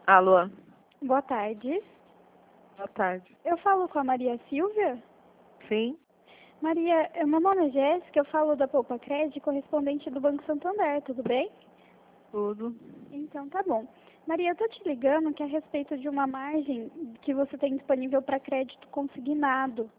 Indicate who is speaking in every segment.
Speaker 1: Alô,
Speaker 2: Boa tarde.
Speaker 1: boa tarde.
Speaker 2: Eu falo com a Maria Silvia?
Speaker 1: Sim,
Speaker 2: Maria, meu nome é Jéssica, eu falo da Poupa Cred, correspondente do Banco Santander, tudo bem?
Speaker 1: tudo.
Speaker 2: Então tá bom. Maria, eu tô te ligando que é a respeito de uma margem que você tem disponível para crédito consignado.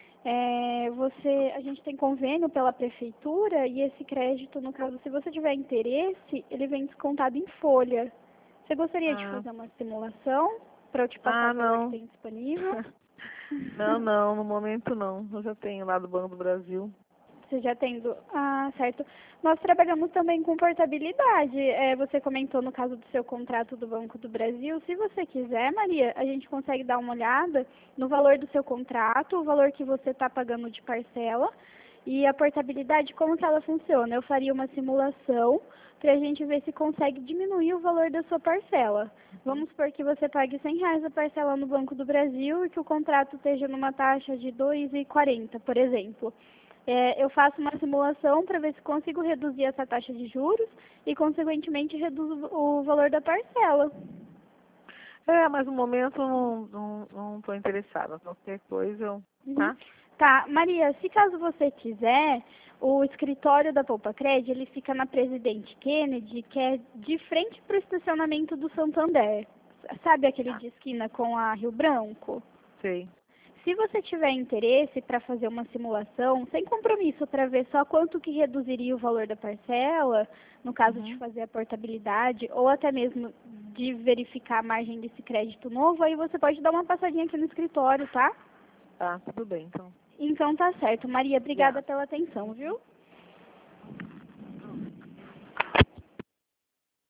Speaker 2: A gente tem convênio pela prefeitura e esse crédito, no caso, se você tiver interesse, ele vem descontado em folha. Você gostaria de
Speaker 1: Ah,
Speaker 2: fazer uma simulação para eu te passar o valor que
Speaker 1: não.
Speaker 2: tem disponível?
Speaker 1: Não, no momento não. Eu já tenho lá do Banco do Brasil.
Speaker 2: Você já tendo. Ah, certo. Nós trabalhamos também com portabilidade. Você comentou no caso do seu contrato do Banco do Brasil. Se você quiser, Maria, a gente consegue dar uma olhada no valor do seu contrato, o valor que você está pagando de parcela e a portabilidade, como que ela funciona. Eu faria uma simulação para a gente ver se consegue diminuir o valor da sua parcela. Vamos supor que você pague R$ 100 a parcela no Banco do Brasil e que o contrato esteja numa taxa de 2,40, por exemplo. Eu faço uma simulação para ver se consigo reduzir essa taxa de juros e, consequentemente, reduzo o valor da parcela.
Speaker 1: Mas no momento não tô interessada. Qualquer coisa,
Speaker 2: Uhum.
Speaker 1: tá?
Speaker 2: Tá, Maria, se caso você quiser, o escritório da Poupa Cred, ele fica na Presidente Kennedy, que é de frente para o estacionamento do Santander. Sabe aquele
Speaker 1: Tá,
Speaker 2: de esquina com a Rio Branco?
Speaker 1: sei.
Speaker 2: Se você tiver interesse para fazer uma simulação, sem compromisso, para ver só quanto que reduziria o valor da parcela, no caso de
Speaker 1: Uhum.
Speaker 2: fazer a portabilidade, ou até mesmo de verificar a margem desse crédito novo, aí você pode dar uma passadinha aqui no escritório, tá?
Speaker 1: Tá, tudo bem, então.
Speaker 2: Então tá certo. Maria, obrigada
Speaker 1: Obrigada.
Speaker 2: pela atenção, viu?